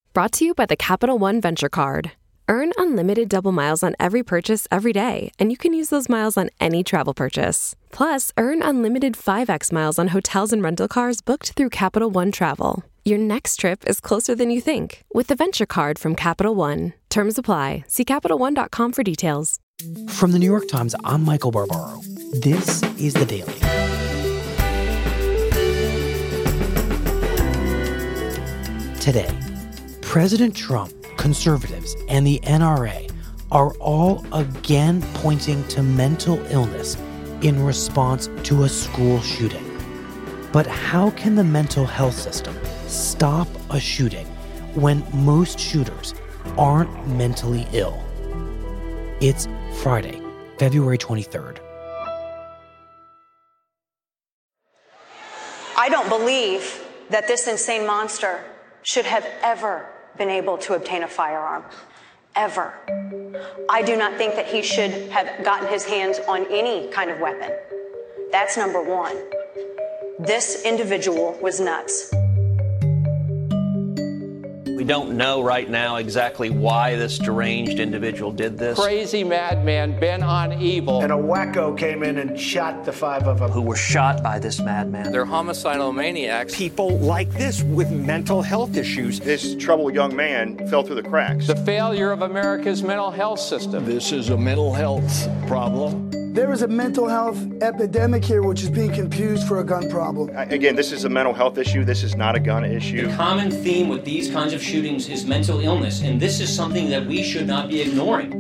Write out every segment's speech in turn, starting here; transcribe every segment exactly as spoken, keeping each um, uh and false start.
Brought to you by the Capital One Venture Card. Earn unlimited double miles on every purchase every day, and you can use those miles on any travel purchase. Plus, earn unlimited five x miles on hotels and rental cars booked through Capital One Travel. Your next trip is closer than you think with the Venture Card from Capital One. Terms apply. See Capital One dot com for details. From the New York Times, I'm Michael Barbaro. This is The Daily. Today, President Trump, conservatives, and the N R A are all again pointing to mental illness in response to a school shooting. But how can the mental health system stop a shooting when most shooters aren't mentally ill? It's Friday, February twenty-third. I don't believe that this insane monster should have ever been able to obtain a firearm. Ever. I do not think that he should have gotten his hands on any kind of weapon. That's number one. This individual was nuts. We don't know right now exactly why this deranged individual did this. Crazy madman bent on evil. And a wacko came in and shot the five of them. Who were shot by this madman. They're homicidal maniacs. People like this with mental health issues. This troubled young man fell through the cracks. The failure of America's mental health system. This is a mental health problem. There is a mental health epidemic here which is being confused for a gun problem. Again, this is a mental health issue. This is not a gun issue. The common theme with these kinds of shootings is mental illness, and this is something that we should not be ignoring.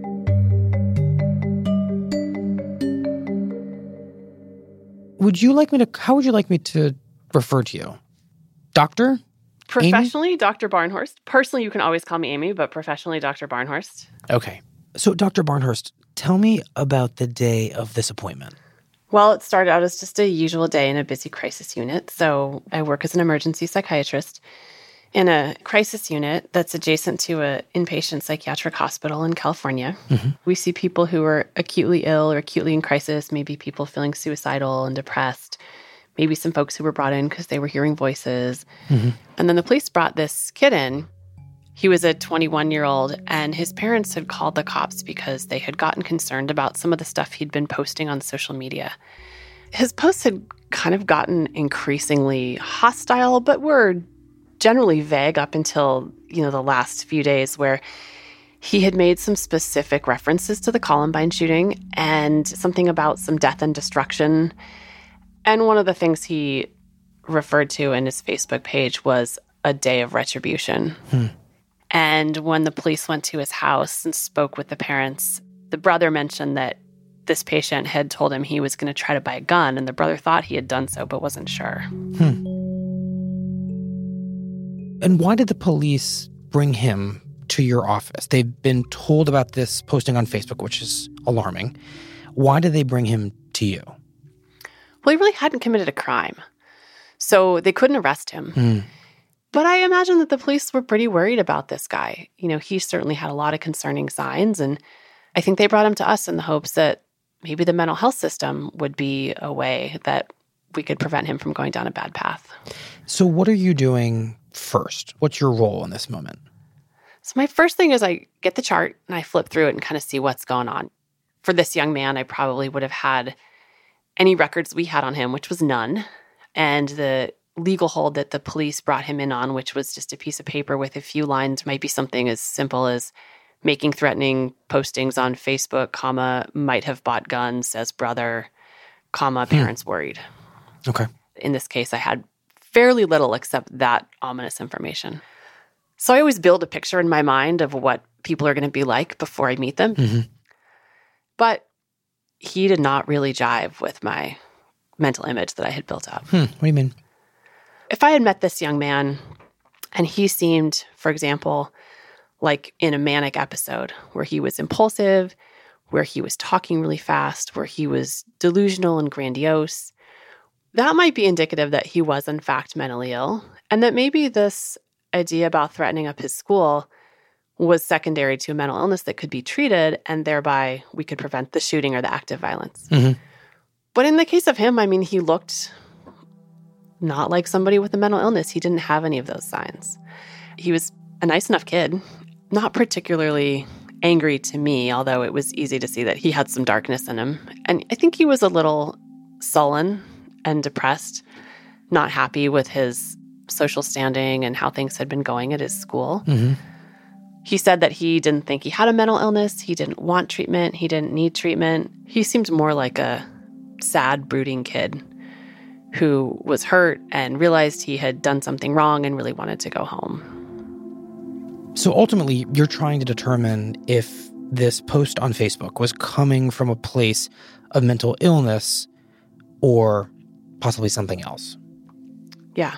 Would you like me to, how would you like me to refer to you? Doctor? Professionally, Amy? Doctor Barnhorst. Personally, you can always call me Amy, but professionally, Doctor Barnhorst. Okay. So, Doctor Barnhorst, tell me about the day of this appointment. Well, it started out as just a usual day in a busy crisis unit. So I work as an emergency psychiatrist in a crisis unit that's adjacent to an inpatient psychiatric hospital in California. Mm-hmm. We see people who are acutely ill or acutely in crisis, maybe people feeling suicidal and depressed, maybe some folks who were brought in because they were hearing voices. Mm-hmm. And then the police brought this kid in. He was a twenty-one-year-old, and his parents had called the cops because they had gotten concerned about some of the stuff he'd been posting on social media. His posts had kind of gotten increasingly hostile, but were generally vague up until, you know, the last few days, where he had made some specific references to the Columbine shooting and something about some death and destruction. And one of the things he referred to in his Facebook page was a day of retribution. Hmm. And when the police went to his house and spoke with the parents, the brother mentioned that this patient had told him he was going to try to buy a gun, and the brother thought he had done so but wasn't sure. Hmm. And why did the police bring him to your office? They've been told about this posting on Facebook, which is alarming. Why did they bring him to you? Well, he really hadn't committed a crime, so they couldn't arrest him. Hmm. But I imagine that the police were pretty worried about this guy. You know, he certainly had a lot of concerning signs, and I think they brought him to us in the hopes that maybe the mental health system would be a way that we could prevent him from going down a bad path. So what are you doing first? What's your role in this moment? So my first thing is I get the chart and I flip through it and kind of see what's going on. For this young man, I probably would have had any records we had on him, which was none, and the legal hold that the police brought him in on, which was just a piece of paper with a few lines, might be something as simple as making threatening postings on Facebook, comma, might have bought guns, says brother, comma, parents hmm. worried. Okay. In this case, I had fairly little except that ominous information. So I always build a picture in my mind of what people are going to be like before I meet them. Mm-hmm. But he did not really jive with my mental image that I had built up. Hmm. What do you mean? If I had met this young man and he seemed, for example, like in a manic episode where he was impulsive, where he was talking really fast, where he was delusional and grandiose, that might be indicative that he was in fact mentally ill, and that maybe this idea about threatening up his school was secondary to a mental illness that could be treated, and thereby we could prevent the shooting or the act of violence. Mm-hmm. But in the case of him, I mean, he looked not like somebody with a mental illness. He didn't have any of those signs. He was a nice enough kid, not particularly angry to me, although it was easy to see that he had some darkness in him. And I think he was a little sullen and depressed, not happy with his social standing and how things had been going at his school. Mm-hmm. He said that he didn't think he had a mental illness. He didn't want treatment. He didn't need treatment. He seemed more like a sad, brooding kid who was hurt and realized he had done something wrong and really wanted to go home. So ultimately, you're trying to determine if this post on Facebook was coming from a place of mental illness or possibly something else. Yeah.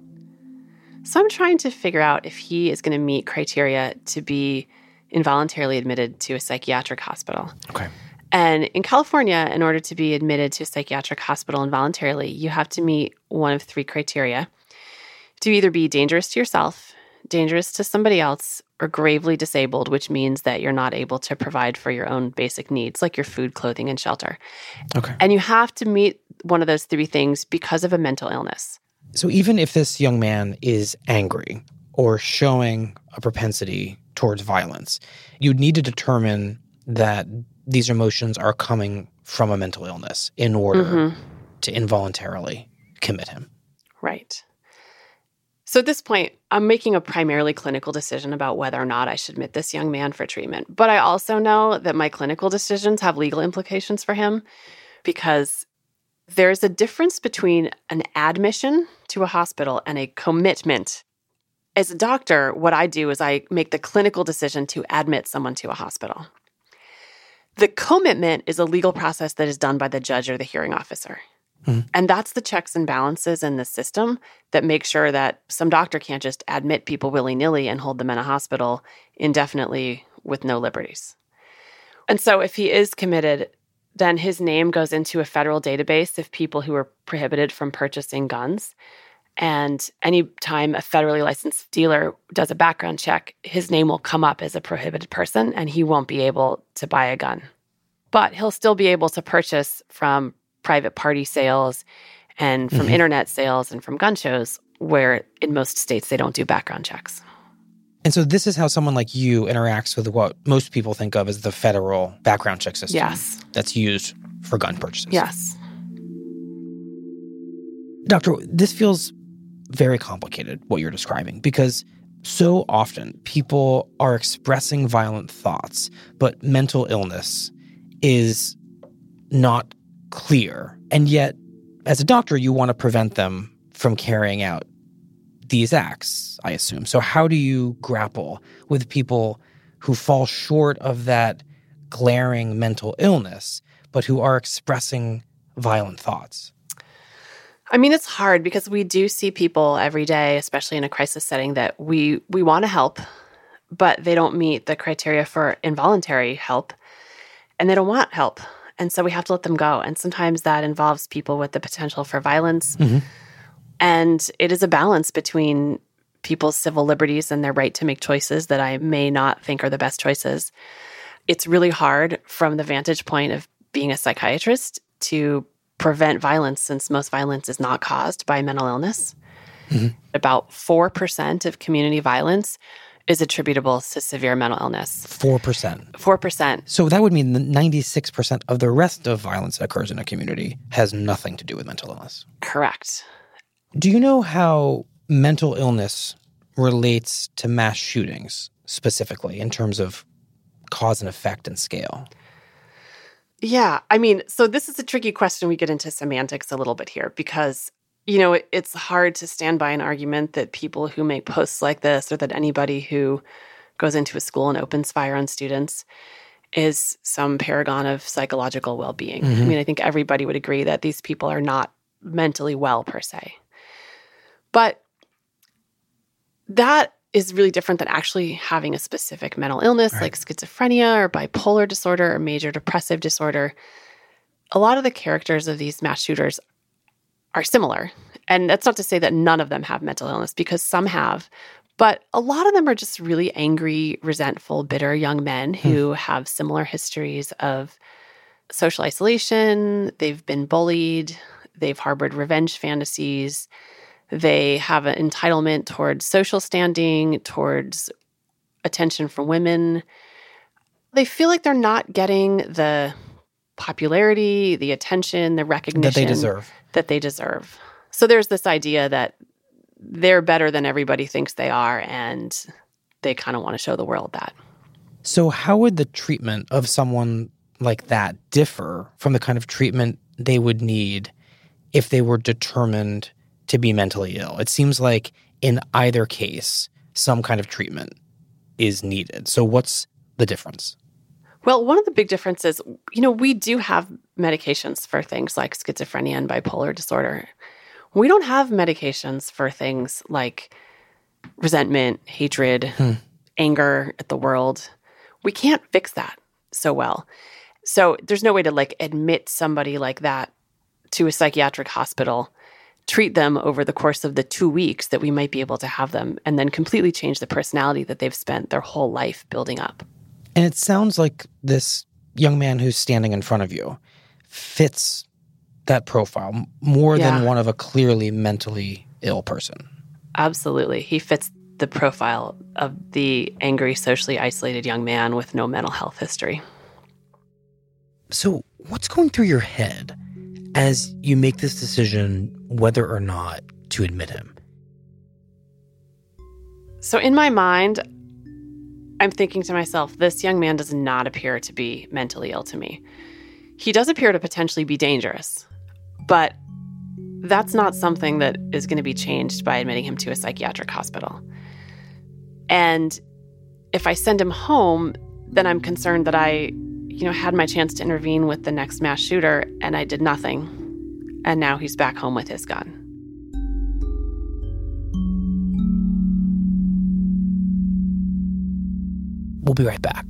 So I'm trying to figure out if he is going to meet criteria to be involuntarily admitted to a psychiatric hospital. Okay. And in California, in order to be admitted to a psychiatric hospital involuntarily, you have to meet one of three criteria. To either be dangerous to yourself, dangerous to somebody else, or gravely disabled, which means that you're not able to provide for your own basic needs, like your food, clothing, and shelter. Okay. And you have to meet one of those three things because of a mental illness. So even if this young man is angry or showing a propensity towards violence, you'd need to determine that these emotions are coming from a mental illness in order mm-hmm. to involuntarily commit him. Right. So at this point, I'm making a primarily clinical decision about whether or not I should admit this young man for treatment. But I also know that my clinical decisions have legal implications for him because there's a difference between an admission to a hospital and a commitment. As a doctor, what I do is I make the clinical decision to admit someone to a hospital. The commitment is a legal process that is done by the judge or the hearing officer. Mm-hmm. And that's the checks and balances in the system that make sure that some doctor can't just admit people willy-nilly and hold them in a hospital indefinitely with no liberties. And so if he is committed, then his name goes into a federal database of people who are prohibited from purchasing guns. And anytime a federally licensed dealer does a background check, his name will come up as a prohibited person and he won't be able to buy a gun. But he'll still be able to purchase from private party sales and from mm-hmm. internet sales and from gun shows where in most states they don't do background checks. And so this is how someone like you interacts with what most people think of as the federal background check system. Yes. That's used for gun purchases. Yes. Doctor, this feels very complicated, what you're describing, because so often people are expressing violent thoughts, but mental illness is not clear. And yet, as a doctor, you want to prevent them from carrying out these acts, I assume. So how do you grapple with people who fall short of that glaring mental illness, but who are expressing violent thoughts? I mean, it's hard because we do see people every day, especially in a crisis setting, that we we want to help, but they don't meet the criteria for involuntary help, and they don't want help. And so we have to let them go. And sometimes that involves people with the potential for violence. Mm-hmm. And it is a balance between people's civil liberties and their right to make choices that I may not think are the best choices. It's really hard from the vantage point of being a psychiatrist to prevent violence, since most violence is not caused by mental illness. Mm-hmm. About four percent of community violence is attributable to severe mental illness. four percent. four percent. So that would mean that ninety-six percent of the rest of violence that occurs in a community has nothing to do with mental illness. Correct. Do you know how mental illness relates to mass shootings specifically in terms of cause and effect and scale? Yeah. I mean, so this is a tricky question. We get into semantics a little bit here because, you know, it, it's hard to stand by an argument that people who make posts like this or that anybody who goes into a school and opens fire on students is some paragon of psychological well-being. Mm-hmm. I mean, I think everybody would agree that these people are not mentally well per se. But that is really different than actually having a specific mental illness, right, like schizophrenia or bipolar disorder or major depressive disorder. A lot of the characters of these mass shooters are similar. And that's not to say that none of them have mental illness, because some have. But a lot of them are just really angry, resentful, bitter young men who hmm. have similar histories of social isolation. They've been bullied. They've harbored revenge fantasies. They have an entitlement towards social standing, towards attention from women. They feel like they're not getting the popularity, the attention, the recognition that they deserve. That they deserve. So there's this idea that they're better than everybody thinks they are, and they kind of want to show the world that. So how would the treatment of someone like that differ from the kind of treatment they would need if they were determined to be mentally ill? It seems like in either case, some kind of treatment is needed. So what's the difference? Well, one of the big differences, you know, we do have medications for things like schizophrenia and bipolar disorder. We don't have medications for things like resentment, hatred, hmm. anger at the world. We can't fix that so well. So there's no way to like admit somebody like that to a psychiatric hospital, treat them over the course of the two weeks that we might be able to have them, and then completely change the personality that they've spent their whole life building up. And it sounds like this young man who's standing in front of you fits that profile more yeah. than one of a clearly mentally ill person. Absolutely. He fits the profile of the angry, socially isolated young man with no mental health history. So what's going through your head as you make this decision whether or not to admit him? So in my mind, I'm thinking to myself, this young man does not appear to be mentally ill to me. He does appear to potentially be dangerous, but that's not something that is going to be changed by admitting him to a psychiatric hospital. And if I send him home, then I'm concerned that I, you know, had my chance to intervene with the next mass shooter and I did nothing. And now he's back home with his gun. We'll be right back.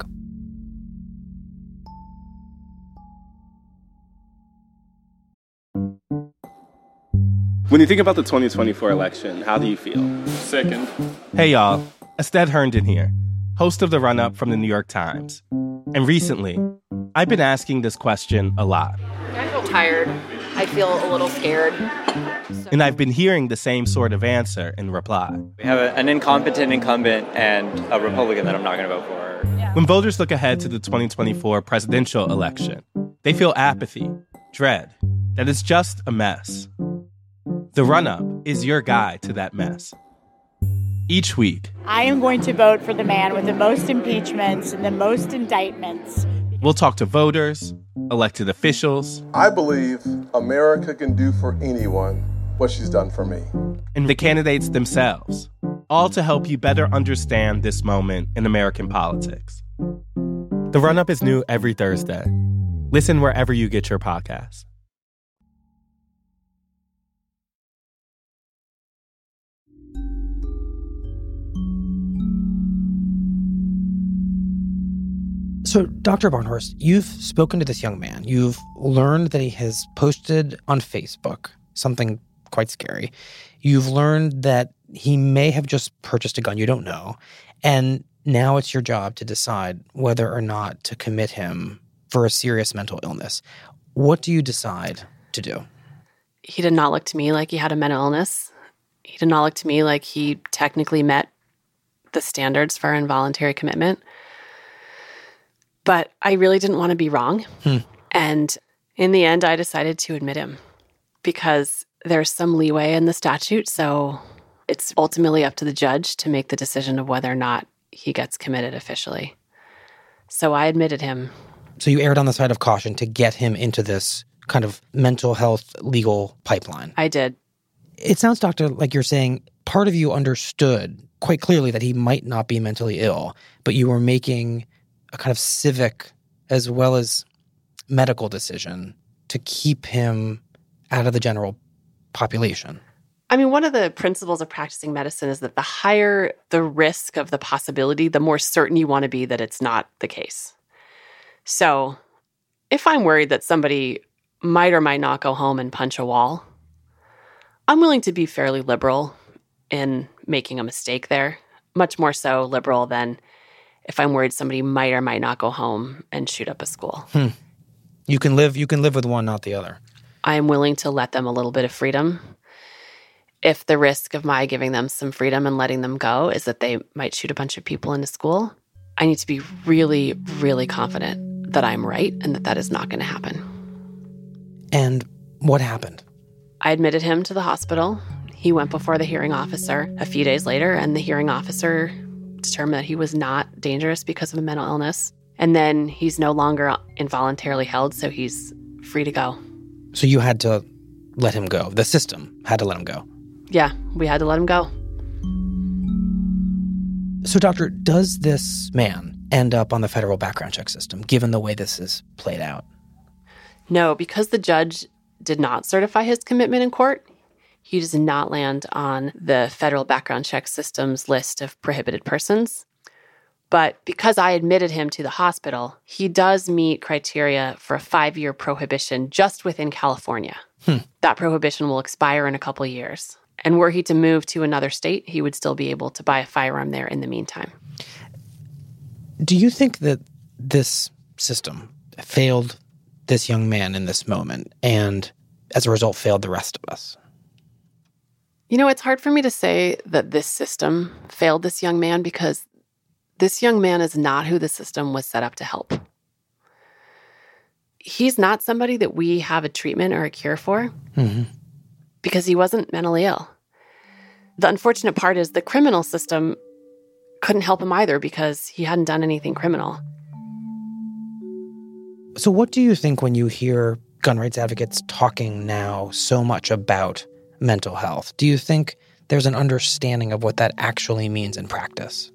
When you think about the twenty twenty-four election, how do you feel? Sickened. Hey, y'all. Estelle Herndon here, host of The Run-Up from the New York Times. And recently, I've been asking this question a lot. I feel tired. I feel a little scared. So. And I've been hearing the same sort of answer in reply. We have a, an incompetent incumbent and a Republican that I'm not going to vote for. Yeah. When voters look ahead to the twenty twenty-four presidential election, they feel apathy, dread, that it's just a mess. The Run-Up is your guide to that mess. Each week, I am going to vote for the man with the most impeachments and the most indictments. We'll talk to voters, elected officials. I believe America can do for anyone what she's done for me. And the candidates themselves, all to help you better understand this moment in American politics. The Run-Up is new every Thursday. Listen wherever you get your podcasts. So, Doctor Barnhorst, you've spoken to this young man. You've learned that he has posted on Facebook something quite scary. You've learned that he may have just purchased a gun. You don't know. And now it's your job to decide whether or not to commit him for a serious mental illness. What do you decide to do? He did not look to me like he had a mental illness. He did not look to me like he technically met the standards for involuntary commitment. But I really didn't want to be wrong. Hmm. And in the end, I decided to admit him because there's some leeway in the statute. So it's ultimately up to the judge to make the decision of whether or not he gets committed officially. So I admitted him. So you erred on the side of caution to get him into this kind of mental health legal pipeline. I did. It sounds, Doctor, like you're saying part of you understood quite clearly that he might not be mentally ill, but you were making a kind of civic as well as medical decision to keep him out of the general population. I mean, one of the principles of practicing medicine is that the higher the risk of the possibility, the more certain you want to be that it's not the case. So if I'm worried that somebody might or might not go home and punch a wall, I'm willing to be fairly liberal in making a mistake there, much more so liberal than if I'm worried somebody might or might not go home and shoot up a school. Hmm. You can live you can live with one, not the other. I am willing to let them a little bit of freedom. if the risk of my giving them some freedom and letting them go is that they might shoot a bunch of people into school, I need to be really, really confident that I'm right and that that is not going to happen. And what happened? I admitted him to the hospital. He went before the hearing officer a few days later, and the hearing officer determined that he was not dangerous because of a mental illness. And then he's no longer involuntarily held, so he's free to go. So you had to let him go. The system had to let him go. Yeah, we had to let him go. So, doctor, does this man end up on the federal background check system, given the way this is played out? No, because the judge did not certify his commitment in court, he does not land on the federal background check system's list of prohibited persons. But because I admitted him to the hospital, he does meet criteria for a five-year prohibition just within California. Hmm. That prohibition will expire in a couple years. And were he to move to another state, he would still be able to buy a firearm there in the meantime. Do you think that this system failed this young man in this moment and, as a result, failed the rest of us? You know, it's hard for me to say that this system failed this young man because this young man is not who the system was set up to help. He's not somebody that we have a treatment or a cure for mm-hmm. because he wasn't mentally ill. The unfortunate part is the criminal system couldn't help him either because he hadn't done anything criminal. So what do you think when you hear gun rights advocates talking now so much about mental health? Do you think there's an understanding of what that actually means in practice?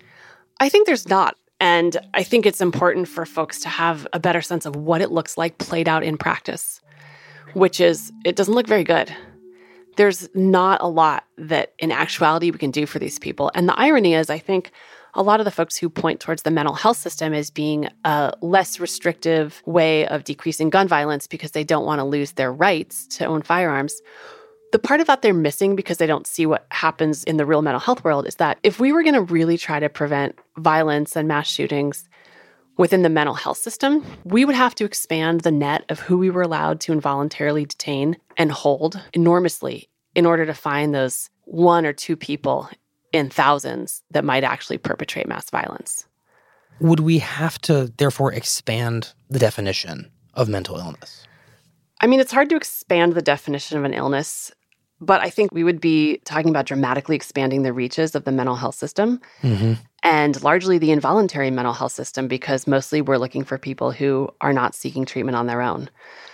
I think there's not. And I think it's important for folks to have a better sense of what it looks like played out in practice, which is it doesn't look very good. There's not a lot that in actuality we can do for these people. And the irony is, I think a lot of the folks who point towards the mental health system as being a less restrictive way of decreasing gun violence because they don't want to lose their rights to own firearms. The part of that they're missing because they don't see what happens in the real mental health world is that if we were going to really try to prevent violence and mass shootings within the mental health system, we would have to expand the net of who we were allowed to involuntarily detain and hold enormously in order to find those one or two people in thousands that might actually perpetrate mass violence. Would we have to, therefore, expand the definition of mental illness? I mean, it's hard to expand the definition of an illness, but I think we would be talking about dramatically expanding the reaches of the mental health system mm-hmm. and largely the involuntary mental health system because mostly we're looking for people who are not seeking treatment on their own.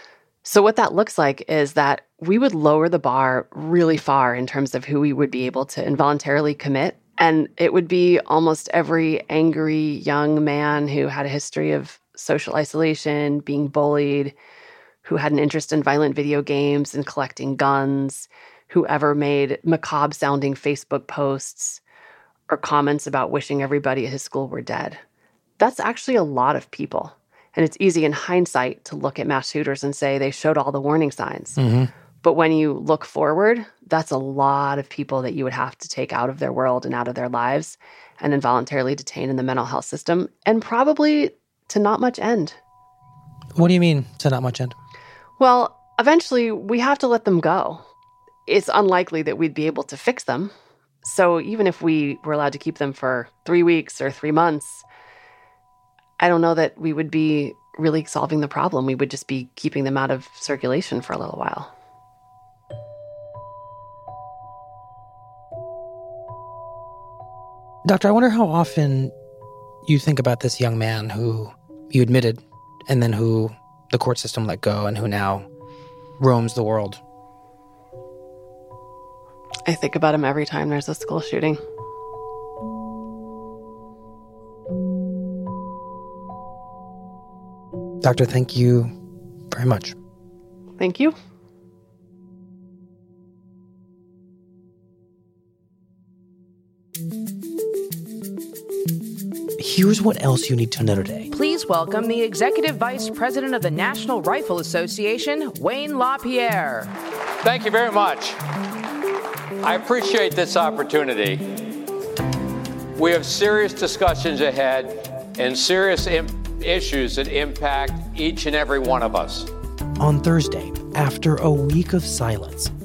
So what that looks like is that we would lower the bar really far in terms of who we would be able to involuntarily commit. And it would be almost every angry young man who had a history of social isolation, being bullied, who had an interest in violent video games and collecting guns, whoever made macabre-sounding Facebook posts or comments about wishing everybody at his school were dead. That's actually a lot of people. And it's easy in hindsight to look at mass shooters and say they showed all the warning signs. Mm-hmm. But when you look forward, that's a lot of people that you would have to take out of their world and out of their lives and involuntarily detain in the mental health system, and probably to not much end. What do you mean, to not much end? Well, eventually, we have to let them go. It's unlikely that we'd be able to fix them. So even if we were allowed to keep them for three weeks or three months, I don't know that we would be really solving the problem. We would just be keeping them out of circulation for a little while. Doctor, I wonder how often you think about this young man who you admitted and then who the court system let go and who now roams the world. I think about him every time there's a school shooting. Doctor, thank you very much. Thank you. Here's what else you need to know today. Please welcome the Executive Vice President of the National Rifle Association, Wayne LaPierre. Thank you very much. I appreciate this opportunity. We have serious discussions ahead and serious imp- issues that impact each and every one of us. On Thursday, after a week of silence,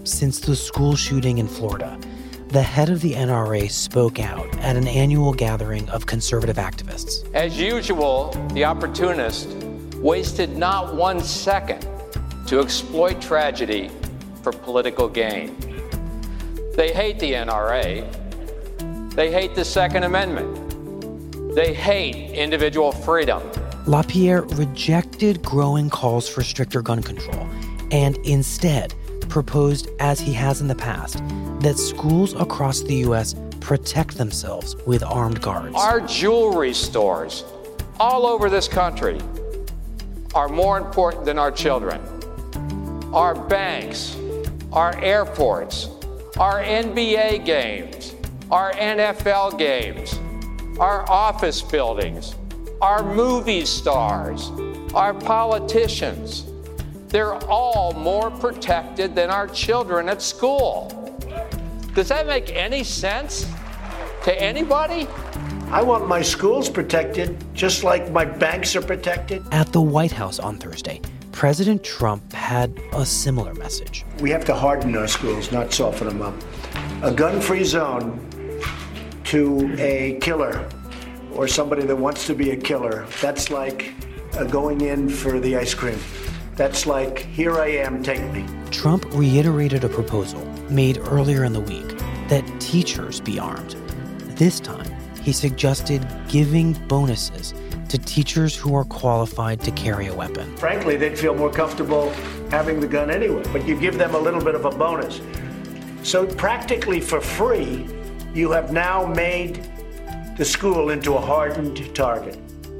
since the school shooting in Florida, the head of the N R A spoke out at an annual gathering of conservative activists. As usual, the opportunist wasted not one second to exploit tragedy for political gain. They hate the N R A. They hate the Second Amendment. They hate individual freedom. LaPierre rejected growing calls for stricter gun control and instead proposed, as he has in the past, that schools across the U S protect themselves with armed guards. Our jewelry stores all over this country are more important than our children. Our banks, our airports, our N B A games, our N F L games, our office buildings, our movie stars, our politicians, they're all more protected than our children at school. Does that make any sense to anybody? I want my schools protected just like my banks are protected. At the White House on Thursday, President Trump had a similar message. We have to harden our schools, not soften them up. A gun-free zone to a killer or somebody that wants to be a killer, that's like uh, going in for the ice cream. That's like, here I am, take me. Trump reiterated a proposal made earlier in the week that teachers be armed. This time, he suggested giving bonuses to teachers who are qualified to carry a weapon. Frankly, they'd feel more comfortable having the gun anyway, but you give them a little bit of a bonus. So practically for free, you have now made the school into a hardened target.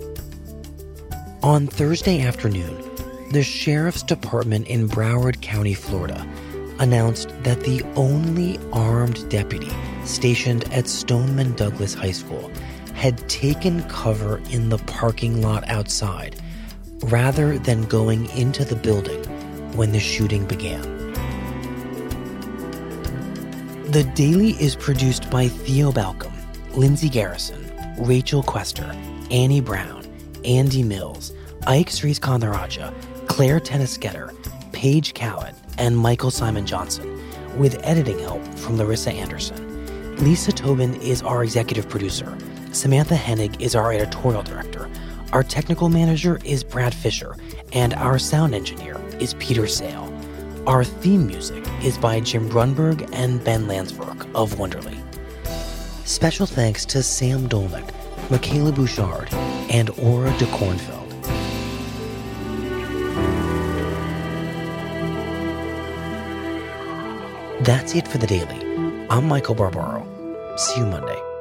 On Thursday afternoon, the Sheriff's Department in Broward County, Florida, announced that the only armed deputy stationed at Stoneman Douglas High School had taken cover in the parking lot outside rather than going into the building when the shooting began. The Daily is produced by Theo Balcom, Lindsay Garrison, Rachel Quester, Annie Brown, Andy Mills, Ike Sriskandaraja, Claire Tennisketter, Paige Cowett, and Michael Simon Johnson, with editing help from Larissa Anderson. Lisa Tobin is our executive producer. Samantha Hennig is our editorial director. Our technical manager is Brad Fisher, and our sound engineer is Peter Sale. Our theme music is by Jim Brunberg and Ben Landsberg of Wonderly. Special thanks to Sam Dolnick, Michaela Bouchard, and Aura de Kornfeld. That's it for The Daily. I'm Michael Barbaro. See you Monday.